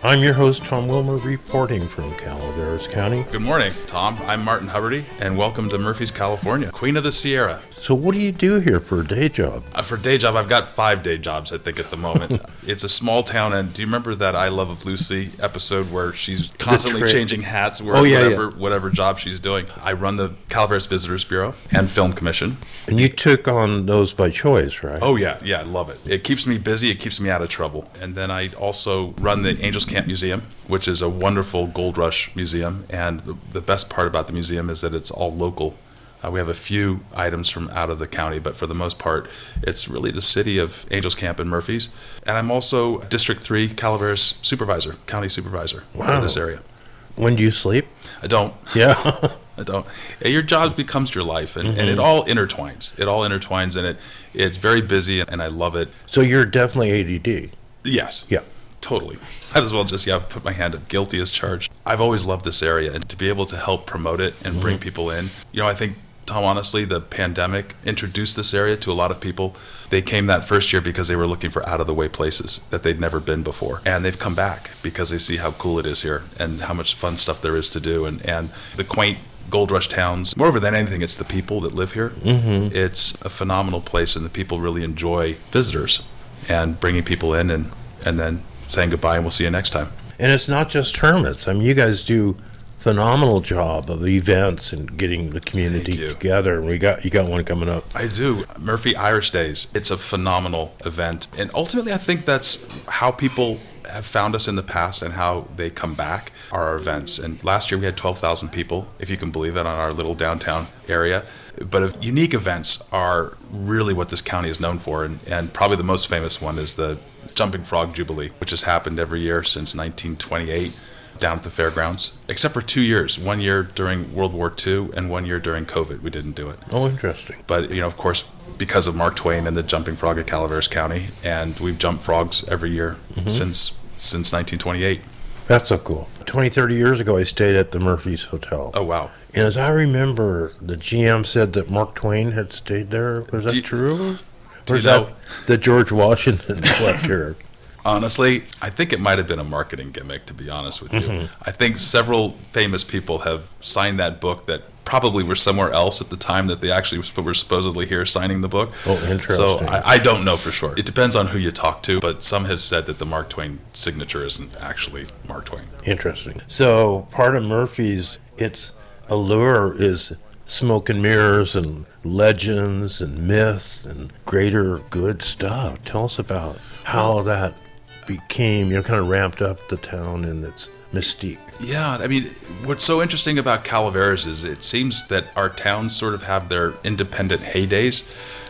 I'm your host, Tom Wilmer, reporting from Calaveras County. Good morning, Tom. I'm Martin Huberty, and welcome to Murphy's, California, Queen of the Sierra. So what do you do here for a day job? For a day job, I've got 5 day jobs, I think, at the moment. It's a small town, and do you remember that I Love of Lucy episode where she's constantly changing hats, whatever job she's doing? I run the Calaveras Visitors Bureau and Film Commission. And you took on those by choice, right? Oh, yeah, I love it. It keeps me busy, it keeps me out of trouble. And then I also run the Angels Camp Museum, which is a wonderful gold rush museum, and the best part about the museum is that it's all local. We have a few items from out of the county, but for the most part, it's really the city of Angels Camp and Murphy's. And I'm also District 3 Calaveras supervisor, county supervisor for this area. When do you sleep? I don't. Yeah. I don't. Your job becomes your life, and it all intertwines. And it's very busy, and I love it. So you're definitely ADD. Yes. Yeah. Totally. Might as well just put my hand up, guilty as charged. I've always loved this area, and to be able to help promote it and bring people in. I think, Tom, honestly, the pandemic introduced this area to a lot of people. They came that first year because they were looking for out-of-the-way places that they'd never been before. And they've come back because they see how cool it is here and how much fun stuff there is to do. And the quaint Gold Rush towns, moreover than anything, it's the people that live here. It's a phenomenal place, and the people really enjoy visitors and bringing people in and then saying goodbye and we'll see you next time. And it's not just hermits. I mean, you guys do phenomenal job of events and getting the community together. You got one coming up. I do. Murphy Irish Days. It's a phenomenal event. And ultimately, I think that's how people have found us in the past and how they come back are our events. And last year we had 12,000 people, if you can believe it, on our little downtown area. But unique events are really what this county is known for. And probably the most famous one is the Jumping Frog Jubilee, which has happened every year since 1928 down at the fairgrounds, except for 2 years. 1 year during World War II and 1 year during COVID. We didn't do it. Oh, interesting. But, of course, because of Mark Twain and the Jumping Frog at Calaveras County, and we've jumped frogs every year since 1928. That's so cool. 20, 30 years ago, I stayed at the Murphy's Hotel. Oh, wow. And as I remember, the GM said that Mark Twain had stayed there. Was that true? Or is that the George Washington slept here? Honestly, I think it might have been a marketing gimmick, to be honest with you. I think several famous people have signed that book that probably were somewhere else at the time that they actually were supposedly here signing the book. Oh, interesting. So I don't know for sure. It depends on who you talk to, but some have said that the Mark Twain signature isn't actually Mark Twain. Interesting. So part of Murphy's, its allure is smoke and mirrors and legends and myths and greater good stuff. Tell us about how that became, kind of ramped up the town and its mystique. Yeah, I mean, what's so interesting about Calaveras is it seems that our towns sort of have their independent heydays.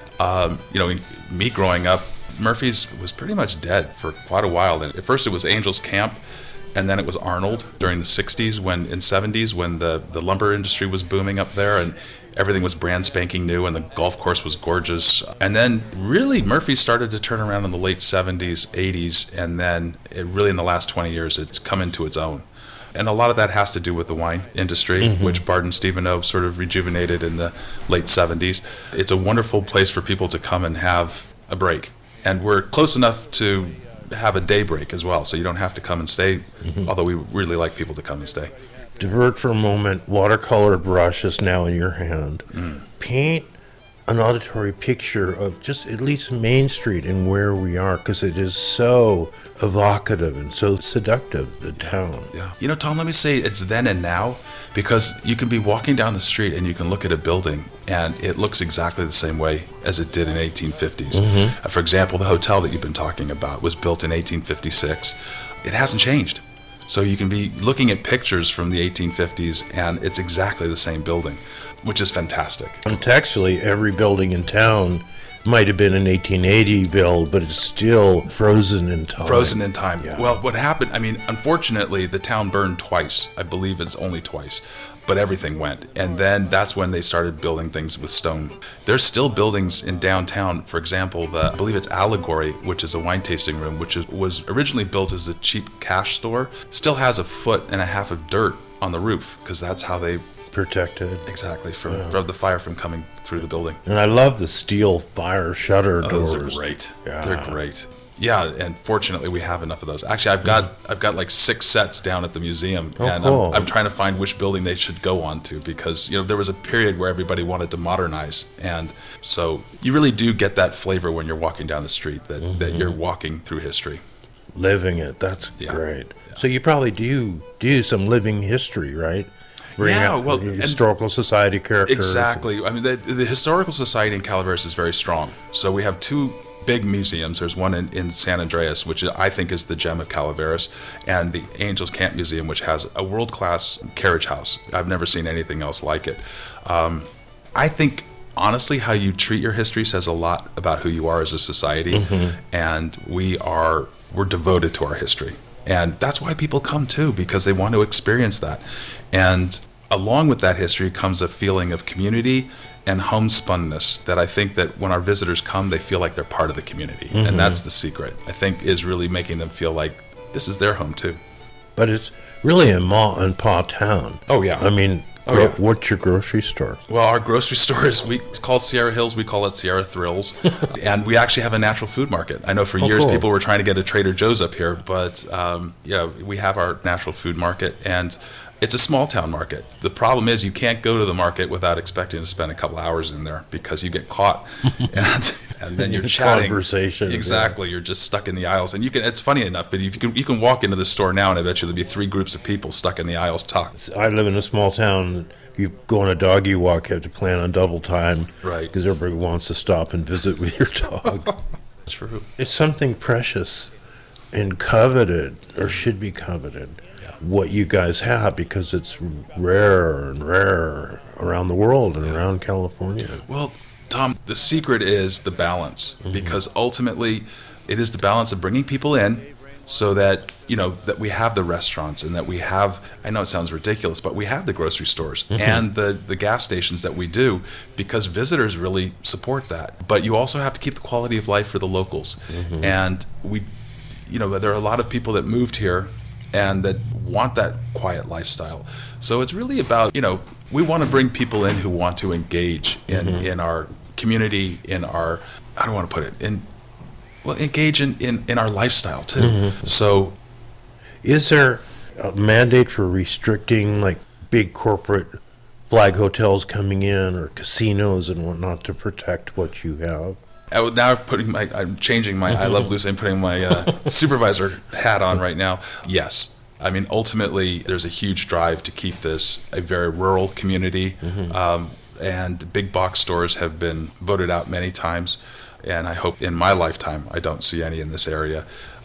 Me growing up, Murphy's was pretty much dead for quite a while. And at first it was Angels Camp, and then it was Arnold during the 60s and 70s when the lumber industry was booming up there and everything was brand spanking new and the golf course was gorgeous. And then really Murphy started to turn around in the late 70s, 80s, and then in the last 20 years it's come into its own. And a lot of that has to do with the wine industry, which Bard and Stevenow sort of rejuvenated in the late 70s. It's a wonderful place for people to come and have a break. And we're close enough to have a day break as well, so you don't have to come and stay, although we really like people to come and stay. Divert for a moment. Watercolor brush is now in your hand. Paint an auditory picture of just at least Main Street and where we are, because it is so evocative and so seductive, the town. Yeah. Tom, let me say it's then and now, because you can be walking down the street and you can look at a building and it looks exactly the same way as it did in 1850s. For example, the hotel that you've been talking about was built in 1856. It hasn't changed. So you can be looking at pictures from the 1850s and it's exactly the same building, which is fantastic. Contextually, every building in town might have been an 1880 build, but it's still frozen in time. Frozen in time. Yeah. Well, what happened, unfortunately, the town burned twice. I believe it's only twice. But everything went. And then that's when they started building things with stone. There's still buildings in downtown. For example, I believe it's Allegory, which is a wine tasting room, which was originally built as a cheap cash store, still has 1.5 feet of dirt on the roof, because that's how they protected. Exactly, from the fire from coming through the building. And I love the steel fire shutter doors. Those are great. Yeah. They're great. Yeah, and fortunately we have enough of those. Actually, I've got like 6 sets down at the museum, Oh, and cool. I'm trying to find which building they should go on to, because there was a period where everybody wanted to modernize, and so you really do get that flavor when you're walking down the street that you're walking through history. Living it. That's Yeah. great. So you probably do some living history, right? Bring Yeah, out well, the and- historical society characters. Exactly. I mean, the Historical Society in Calaveras is very strong. So we have 2 big museums. There's one in San Andreas, which I think is the gem of Calaveras, and the Angels Camp Museum, which has a world-class carriage house. I've never seen anything else like it. I think, honestly, how you treat your history says a lot about who you are as a society, and we're devoted to our history. And that's why people come too, because they want to experience that. And along with that history comes a feeling of community and homespunness that I think that when our visitors come, they feel like they're part of the community. And that's the secret, I think, is really making them feel like this is their home too. But it's really a ma and pa town. Oh, yeah. I mean, Oh, yeah. what's your grocery store? Well, our grocery store it's called Sierra Hills. We call it Sierra Thrills. And we actually have a natural food market. I know for years cool. people were trying to get a Trader Joe's up here, but we have our natural food market, and it's a small town market. The problem is you can't go to the market without expecting to spend a couple hours in there, because you get caught and then you're chatting. Conversation. Exactly. You're just stuck in the aisles. And it's funny enough, but you can walk into the store now, and I bet you there'll be 3 groups of people stuck in the aisles talking. I live in a small town. You go on a doggy walk, you have to plan on double time. Right. Because everybody wants to stop and visit with your dog. True. It's something precious and coveted, or should be coveted, what you guys have, because it's rarer and rarer around the world and around California. Well, Tom, the secret is the balance, because ultimately it is the balance of bringing people in so that, that we have the restaurants, and that we have, I know it sounds ridiculous, but we have the grocery stores and the gas stations that we do, because visitors really support that. But you also have to keep the quality of life for the locals. And there are a lot of people that moved here and that want that quiet lifestyle. So it's really about, we want to bring people in who want to engage in our community, in our, I don't want to put it, engage in our lifestyle too. So Is there a mandate for restricting, like, big corporate flag hotels coming in, or casinos and whatnot, to protect what you have? I'm changing my I Love Lucy. I'm putting my supervisor hat on right now. Yes. I mean, ultimately, there's a huge drive to keep this a very rural community. And big box stores have been voted out many times. And I hope in my lifetime I don't see any in this area.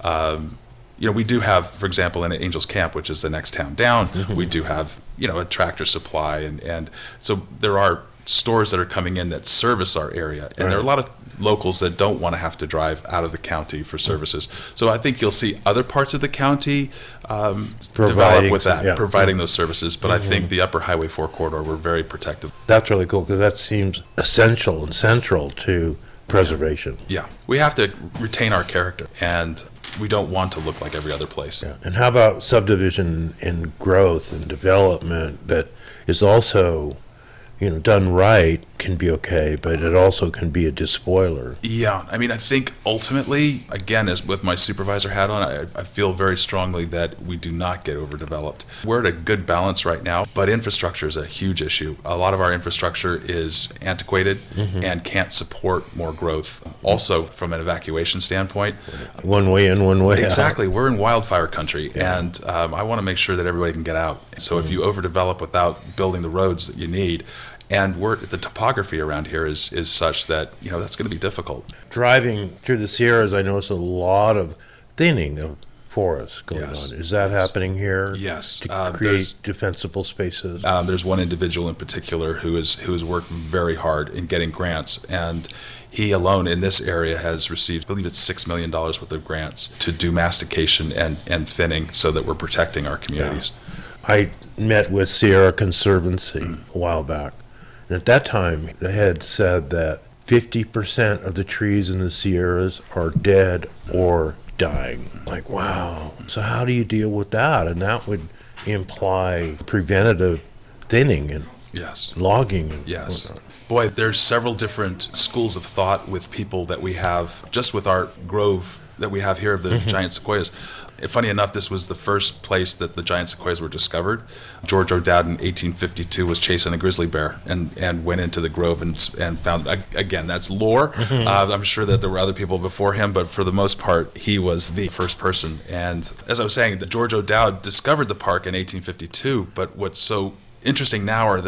We do have, for example, in Angels Camp, which is the next town down, we do have, a Tractor Supply. And so there are stores that are coming in that service our area. And there are a lot of locals that don't want to have to drive out of the county for services. So I think you'll see other parts of the county develop with that, providing those services. But I think the Upper Highway 4 corridor, we're very protective. That's really cool, because that seems essential and central to preservation. Yeah. We have to retain our character, and we don't want to look like every other place. Yeah. And how about subdivision and growth and development that is also, done right, can be okay, but it also can be a despoiler? Yeah, I mean, I think ultimately, again, as with my supervisor hat on, I feel very strongly that we do not get overdeveloped. We're at a good balance right now, but infrastructure is a huge issue. A lot of our infrastructure is antiquated and can't support more growth. Also, from an evacuation standpoint. One way in, one way out. Exactly. We're in wildfire country, and I want to make sure that everybody can get out. So if you overdevelop without building the roads that you need, and the topography around here is such that, that's going to be difficult. Driving through the Sierras, I noticed a lot of thinning of forests going on. Is that happening here? Yes. To create defensible spaces? There's one individual in particular who has worked very hard in getting grants, and he alone in this area has received, I believe it's $6 million worth of grants to do mastication and thinning, so that we're protecting our communities. Yeah. I met with Sierra Conservancy a while back. And at that time, they had said that 50% of the trees in the Sierras are dead or dying. Like, wow. So how do you deal with that? And that would imply preventative thinning and logging. And Yes. whatnot. Boy, there's several different schools of thought with people that we have just with our grove that we have here of the giant sequoias. Funny enough, this was the first place that the giant sequoias were discovered. George O'Dowd in 1852 was chasing a grizzly bear and went into the grove and found, again, that's lore. I'm sure that there were other people before him, but for the most part, he was the first person. And as I was saying, George O'Dowd discovered the park in 1852, but what's so interesting now are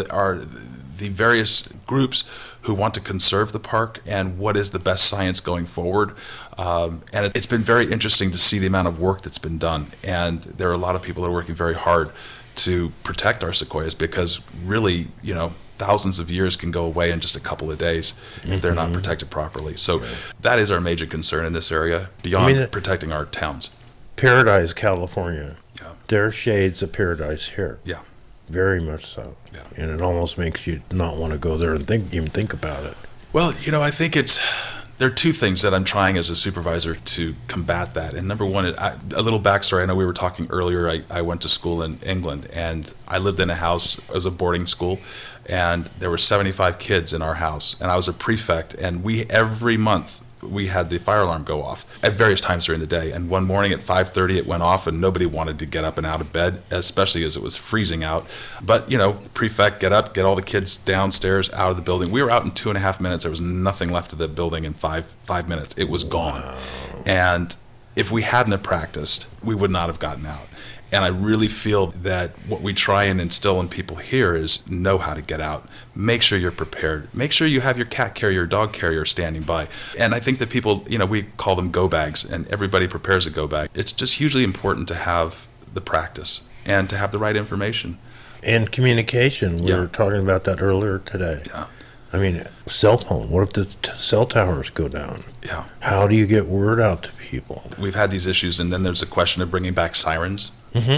the various groups who want to conserve the park and what is the best science going forward. And it's been very interesting to see the amount of work that's been done. And there are a lot of people that are working very hard to protect our sequoias because really, thousands of years can go away in just a couple of days if they're not protected properly. So that is our major concern in this area, beyond protecting our towns. Paradise, California. Yeah. There are shades of paradise here. Yeah. Very much so. Yeah. And it almost makes you not want to go there and even think about it. Well, I think there are two things that I'm trying as a supervisor to combat that. And number one, a little backstory. I know we were talking earlier. I went to school in England, and I lived in a house. It was a boarding school, and there were 75 kids in our house. And I was a prefect, and every month we had the fire alarm go off at various times during the day. And one morning at 5:30 it went off, and nobody wanted to get up and out of bed, especially as it was freezing out. But, prefect, get up, get all the kids downstairs out of the building. We were out in 2.5 minutes. There was nothing left of the building in five minutes. It was gone. Wow. And if we hadn't have practiced, we would not have gotten out. And I really feel that what we try and instill in people here is know how to get out. Make sure you're prepared. Make sure you have your cat carrier, dog carrier standing by. And I think that people, we call them go bags, and everybody prepares a go bag. It's just hugely important to have the practice and to have the right information. And communication. We were talking about that earlier today. Yeah. I mean, cell phone. What if the cell towers go down? Yeah. How do you get word out to people? We've had these issues, and then there's a question of bringing back sirens.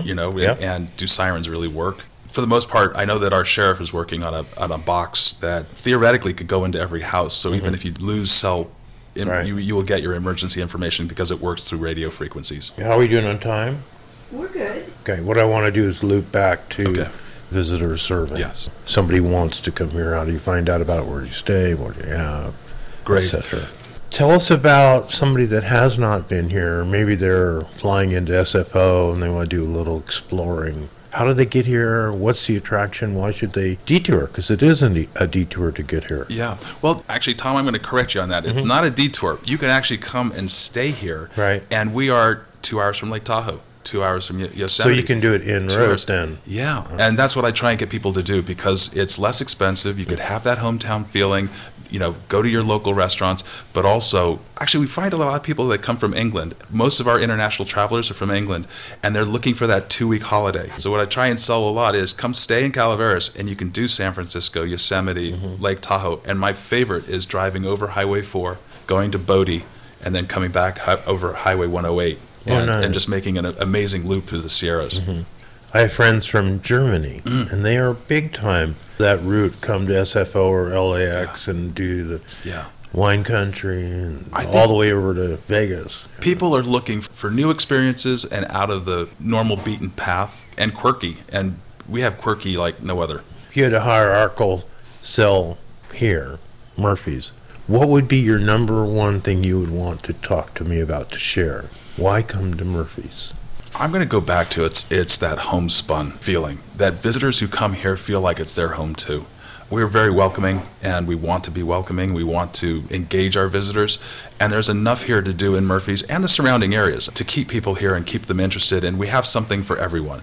And do sirens really work? For the most part, I know that our sheriff is working on a box that theoretically could go into every house. So even if you lose cell, you will get your emergency information because it works through radio frequencies. How are we doing on time? We're good. Okay, what I want to do is loop back to visitor survey. Yes. Somebody wants to come here. How do you find out about where you stay, what you have, Great. etc.? Tell us about somebody that has not been here. Maybe they're flying into SFO and they want to do a little exploring. How do they get here? What's the attraction? Why should they detour? Because it isn't a detour to get here. Yeah. Well, actually, Tom, I'm going to correct you on that. It's not a detour. You can actually come and stay here. Right. And we are 2 hours from Lake Tahoe, 2 hours from Yosemite. So you can do it in road then. Yeah. And that's what I try and get people to do because it's less expensive. You could have that hometown feeling. Go to your local restaurants, but also, actually, we find a lot of people that come from England. Most of our international travelers are from England, and they're looking for that 2-week holiday. So what I try and sell a lot is come stay in Calaveras, and you can do San Francisco, Yosemite, Lake Tahoe. And my favorite is driving over Highway 4, going to Bodie, and then coming back over Highway 108, and just making an amazing loop through the Sierras. I have friends from Germany, and they are big time. That route, come to SFO or LAX and do the wine country and all the way over to Vegas. People are looking for new experiences and out of the normal beaten path and quirky. And we have quirky like no other. If you had a hierarchical cell here, Murphy's, what would be your number one thing you would want to talk to me about, to share? Why come to Murphy's? I'm going to go back to it's that homespun feeling, that visitors who come here feel like it's their home too. We're very welcoming, and we want to be welcoming. We want to engage our visitors, and there's enough here to do in Murphy's and the surrounding areas to keep people here and keep them interested, and we have something for everyone.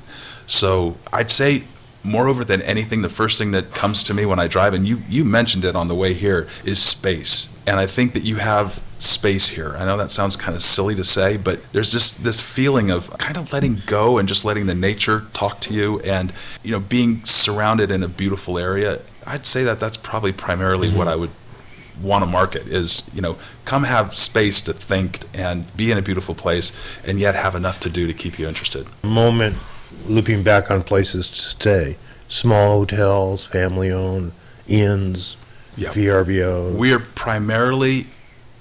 So I'd say, moreover than anything, the first thing that comes to me when I drive, and you mentioned it on the way here, is space. And I think that you have space here. I know that sounds kind of silly to say, but there's just this feeling of kind of letting go and just letting the nature talk to you, and being surrounded in a beautiful area. I'd say that that's probably primarily what I would want to market is, come have space to think and be in a beautiful place and yet have enough to do to keep you interested. Moment, looping back on places to stay. Small hotels, family-owned, inns, VRBO. We are primarily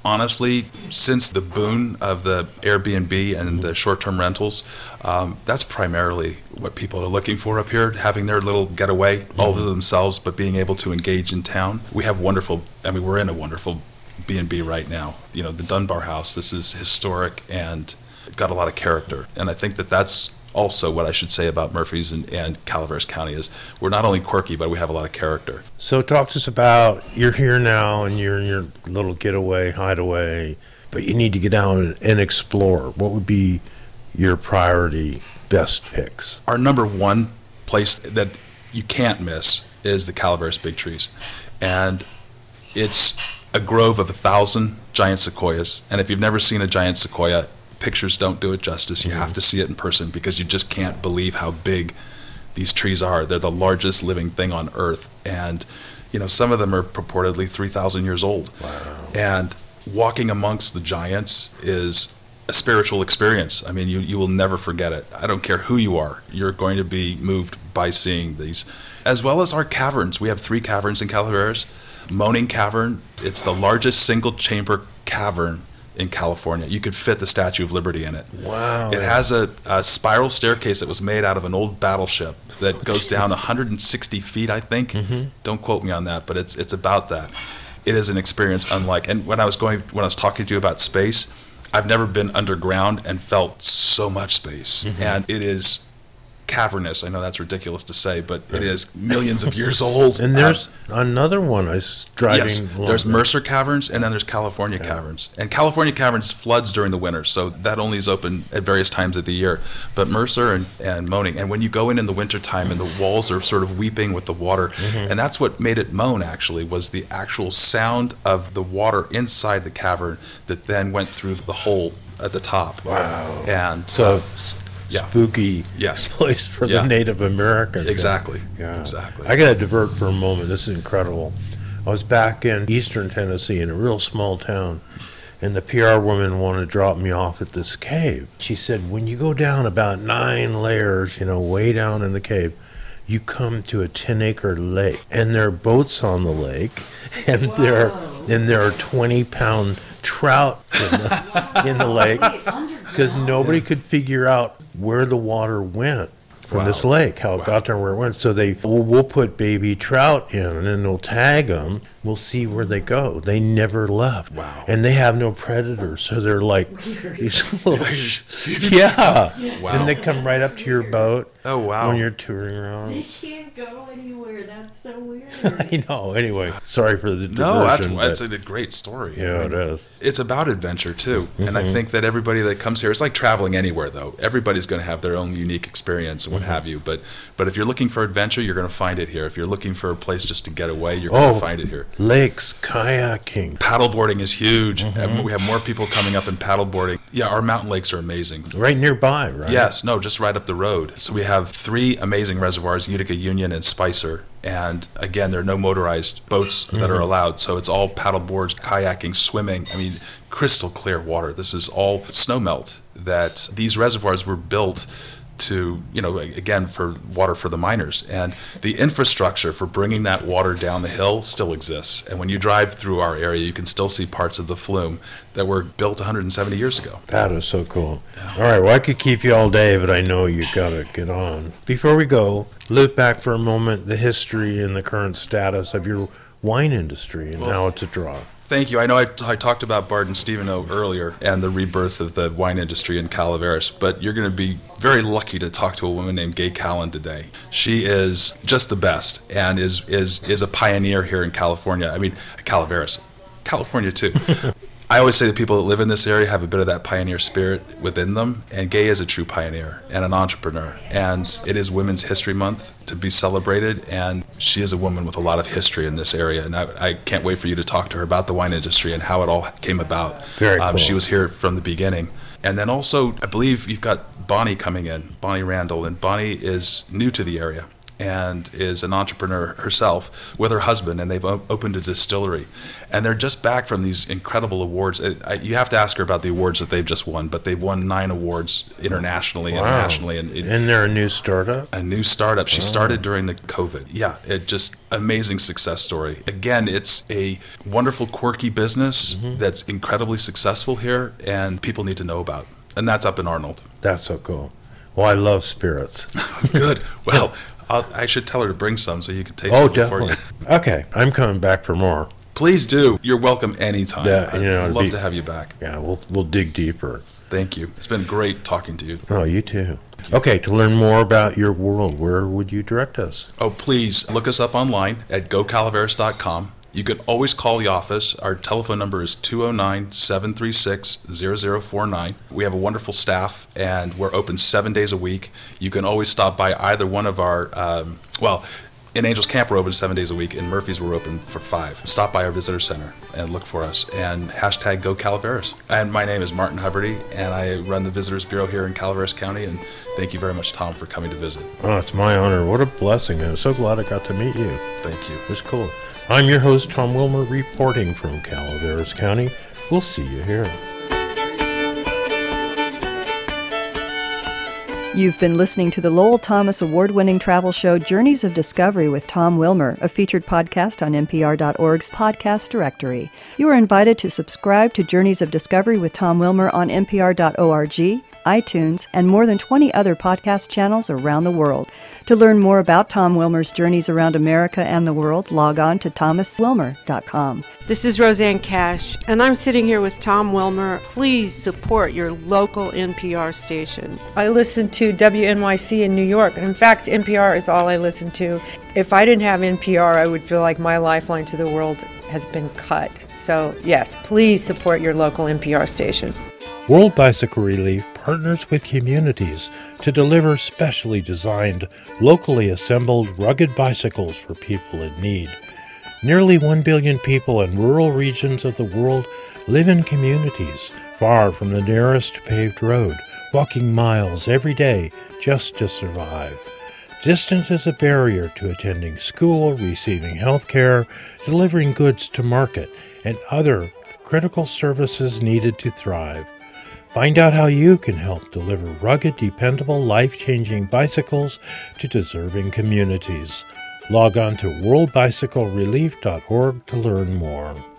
honestly, since the boom of the Airbnb and the short-term rentals, that's primarily what people are looking for up here, having their little getaway all to themselves, but being able to engage in town. We're in a wonderful B&B right now. The Dunbar House, this is historic and got a lot of character. And I think that that's also what I should say about Murphy's and Calaveras County is we're not only quirky, but we have a lot of character. So talk to us about, you're here now and you're in your little getaway, hideaway, but you need to get down and explore. What would be your priority best picks? Our number one place that you can't miss is the Calaveras Big Trees. And it's a grove of 1,000 giant sequoias. And if you've never seen a giant sequoia, pictures don't do it justice. You have to see it in person because you just can't believe how big these trees are. They're the largest living thing on Earth. And, some of them are purportedly 3,000 years old. Wow. And walking amongst the giants is a spiritual experience. I mean, you will never forget it. I don't care who you are. You're going to be moved by seeing these. As well as our caverns. We have 3 caverns in Calaveras. Moaning Cavern, it's the largest single-chamber cavern in California. You could fit the Statue of Liberty in it. Wow. It has a spiral staircase that was made out of an old battleship that goes down 160 feet, I think. Mm-hmm. Don't quote me on that, but it's about that. It is an experience unlike. And when I was talking to you about space, I've never been underground and felt so much space. Mm-hmm. And it is cavernous. I know that's ridiculous to say, but it is millions of years old. And there's another one I was driving. Yes, there's Mercer Caverns, and then there's California Caverns. And California Caverns floods during the winter, so that only is open at various times of the year. But Mercer and Moaning, and when you go in the wintertime and the walls are sort of weeping with the water, and that's what made it moan, actually, was the actual sound of the water inside the cavern that then went through the hole at the top. Wow. And so spooky place for the Native Americans. Exactly. Yeah. Exactly. I got to divert for a moment. This is incredible. I was back in eastern Tennessee in a real small town, and the PR woman wanted to drop me off at this cave. She said, when you go down about 9 layers, way down in the cave, you come to a 10-acre lake, and there are boats on the lake, and there are 20-pound trout in the lake, because nobody could figure out where the water went from this lake, how it got there, where it went. So we'll put baby trout in, and then they'll tag them. We'll see where they go. They never left. Wow. And they have no predators, so they're like these little, Wow. And they come right up to your boat. Oh, wow. When you're touring around. They can't go anywhere. That's so weird. I know. Anyway, sorry for the diversion. No, that's a great story. Yeah, it is. It's about adventure, too. And I think that everybody that comes here, it's like traveling anywhere, though. Everybody's going to have their own unique experience and what have you. But if you're looking for adventure, you're going to find it here. If you're looking for a place just to get away, you're going to find it here. Lakes, kayaking. Paddleboarding is huge. And we have more people coming up in paddleboarding. Yeah, our mountain lakes are amazing. Right nearby, right? Yes, no, just right up the road. So we have 3 amazing reservoirs, Utica, Union, and Spicer. And again, there are no motorized boats that are allowed. So it's all paddleboards, kayaking, swimming. I mean, crystal clear water. This is all snowmelt that these reservoirs were built to, again, for water for the miners. And the infrastructure for bringing that water down the hill still exists. And when you drive through our area, you can still see parts of the flume that were built 170 years ago. That is so cool. Yeah. All right, well, I could keep you all day, but I know you got to get on. Before we go, loop back for a moment, the history and the current status of your wine industry and how it's a draw. Thank you. I know I talked about Bard and Steveno earlier and the rebirth of the wine industry in Calaveras, but you're going to be very lucky to talk to a woman named Gay Callan today. She is just the best and is a pioneer here in California. I mean, Calaveras, California too. I always say that people that live in this area have a bit of that pioneer spirit within them, and Gay is a true pioneer and an entrepreneur. And it is Women's History Month to be celebrated, and she is a woman with a lot of history in this area. And I can't wait for you to talk to her about the wine industry and how it all came about. Very cool. She was here from the beginning. And then also, I believe you've got Bonnie coming in, Bonnie Randall, and Bonnie is new to the area. and is an entrepreneur herself with her husband, and they've opened a distillery. And they're just back from these incredible awards. You have to ask her about the awards that they've just won, but they've won 9 awards internationally and nationally. And they're a new startup? A new startup. She started during the COVID. Yeah, it just amazing success story. Again, it's a wonderful, quirky business that's incredibly successful here, and people need to know about. And that's up in Arnold. That's so cool. Well, I love spirits. Good. Well, I should tell her to bring some so you can taste Oh, it before definitely. you. Okay, I'm coming back for more. Please do. You're welcome anytime. Yeah, I'd love to have you back. Yeah, we'll dig deeper. Thank you. It's been great talking to you. Oh, you too. Okay, to learn more about your world, where would you direct us? Oh, please look us up online at gocalaveras.com. You can always call the office. Our telephone number is 209-736-0049. We have a wonderful staff, and we're open 7 days a week. You can always stop by either one of our, in Angels Camp, we're open 7 days a week. In Murphy's, we're open for 5. Stop by our visitor center and look for us, and hashtag Go Calaveras. And my name is Martin Huberty, and I run the Visitors Bureau here in Calaveras County, and thank you very much, Tom, for coming to visit. Oh, it's my honor. What a blessing. I'm so glad I got to meet you. Thank you. It was cool. I'm your host, Tom Wilmer, reporting from Calaveras County. We'll see you here. You've been listening to the Lowell Thomas award-winning travel show Journeys of Discovery with Tom Wilmer, a featured podcast on NPR.org's podcast directory. You are invited to subscribe to Journeys of Discovery with Tom Wilmer on NPR.org, iTunes, and more than 20 other podcast channels around the world. To learn more about Tom Wilmer's journeys around America and the world, log on to thomaswilmer.com. This is Roseanne Cash, and I'm sitting here with Tom Wilmer. Please support your local NPR station. I listen to WNYC in New York, and in fact, NPR is all I listen to. If I didn't have NPR, I would feel like my lifeline to the world has been cut. So, yes, please support your local NPR station. World Bicycle Relief partners with communities to deliver specially designed, locally assembled, rugged bicycles for people in need. Nearly 1 billion people in rural regions of the world live in communities far from the nearest paved road, walking miles every day just to survive. Distance is a barrier to attending school, receiving health care, delivering goods to market, and other critical services needed to thrive. Find out how you can help deliver rugged, dependable, life-changing bicycles to deserving communities. Log on to worldbicyclerelief.org to learn more.